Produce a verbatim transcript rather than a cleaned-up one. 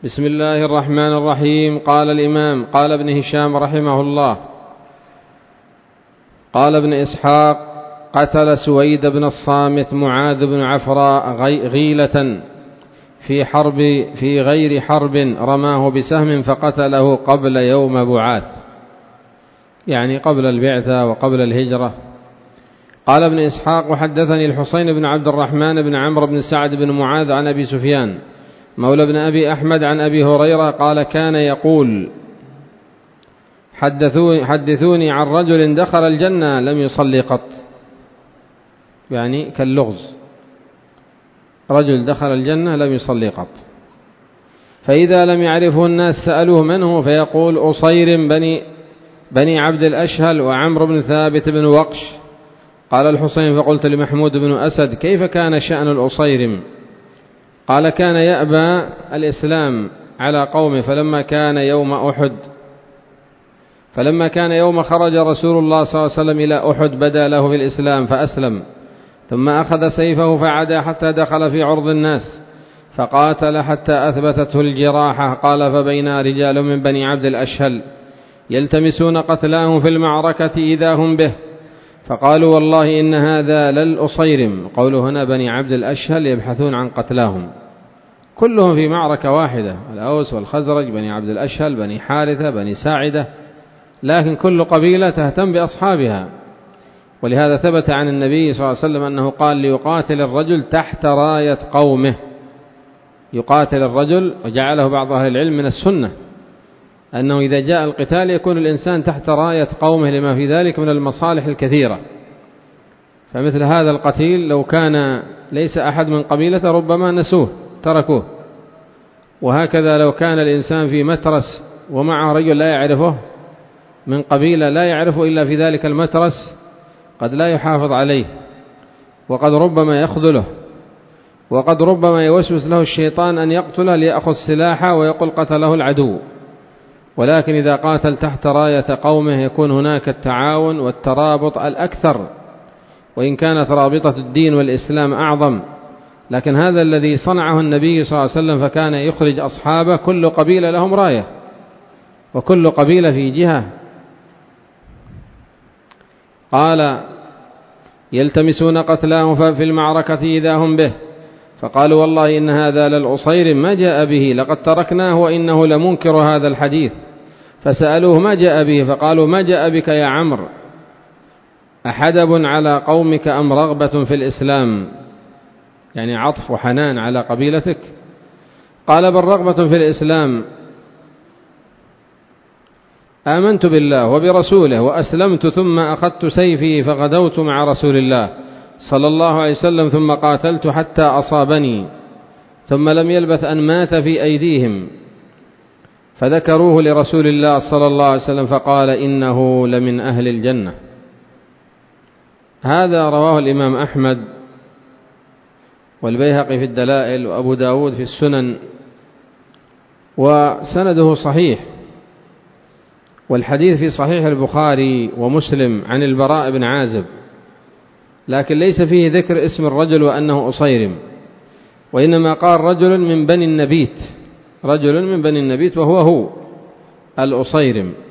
بسم الله الرحمن الرحيم. قال الإمام قال ابن هشام رحمه الله: قال ابن إسحاق: قتل سويد بن الصامت معاذ بن عفراء غيلة في حرب في غير حرب، رماه بسهم فقتله قبل يوم بعاث، يعني قبل البعثة وقبل الهجرة. قال ابن إسحاق: وحدثني الحسين بن عبد الرحمن بن عمرو بن سعد بن معاذ عن أبي سفيان مولى بن أبي أحمد عن أبي هريرة قال: كان يقول: حدثوني عن رجل دخل الجنة لم يصلي قط، يعني كاللغز، رجل دخل الجنة لم يصلي قط، فإذا لم يعرفه الناس سألوه من هو فيقول: أصير بني, بني عبد الأشهل وعمرو بن ثابت بن وقش. قال الحسين: فقلت لمحمود بن أسد: كيف كان شأن الأصيرم؟ قال: كان يأبى الإسلام على قومه، فلما كان يوم أحد فلما كان يوم خرج رسول الله صلى الله عليه وسلم إلى أحد بدا له في الإسلام فأسلم، ثم أخذ سيفه فعدا حتى دخل في عرض الناس فقاتل حتى أثبتته الجراحة. قال: فبينا رجال من بني عبد الأشهل يلتمسون قتلاهم في المعركة إذا هم به، فقالوا: والله إن هذا للأصيرم. قولوا هنا بني عبد الأشهل يبحثون عن قتلاهم، كلهم في معركة واحدة، الأوس والخزرج، بني عبد الأشهل، بني حارثة، بني ساعدة، لكن كل قبيلة تهتم بأصحابها. ولهذا ثبت عن النبي صلى الله عليه وسلم أنه قال: ليقاتل الرجل تحت راية قومه. يقاتل الرجل، وجعله بعض أهل العلم من السنة أنه إذا جاء القتال يكون الإنسان تحت راية قومه لما في ذلك من المصالح الكثيرة. فمثل هذا القتيل لو كان ليس أحد من قبيلته ربما نسوه تركوه، وهكذا لو كان الإنسان في مترس ومعه رجل لا يعرفه من قبيلة لا يعرفه إلا في ذلك المترس قد لا يحافظ عليه، وقد ربما يخذله، وقد ربما يوسوس له الشيطان أن يقتله ليأخذ سلاحه ويقول قتله العدو. ولكن إذا قاتل تحت راية قومه يكون هناك التعاون والترابط الأكثر، وإن كانت رابطة الدين والإسلام أعظم. لكن هذا الذي صنعه النبي صلى الله عليه وسلم، فكان يخرج أصحابه كل قبيلة لهم راية وكل قبيلة في جهة. قال: يلتمسون قتلاهم في المعركة إذا هم به، فقالوا: والله إن هذا للأصير ما جاء به، لقد تركناه وإنه لمنكر هذا الحديث. فسألوه: ما جاء به؟ فقالوا: ما جاء بك يا عمرو، أحدب على قومك أم رغبة في الإسلام؟ يعني عطف وحنان على قبيلتك. قال: بل رغبة في الإسلام، آمنت بالله وبرسوله وأسلمت، ثم أخذت سيفي فغدوت مع رسول الله صلى الله عليه وسلم، ثم قاتلت حتى أصابني، ثم لم يلبث أن مات في أيديهم، فذكروه لرسول الله صلى الله عليه وسلم فقال: إنه لمن أهل الجنة. هذا رواه الإمام أحمد والبيهقي في الدلائل وأبو داود في السنن، وسنده صحيح. والحديث في صحيح البخاري ومسلم عن البراء بن عازب، لكن ليس فيه ذكر اسم الرجل وأنه أصيرم، وإنما قال رجل من بني النبيت، رجل من بني النبيت، وهو هو الأصيرم.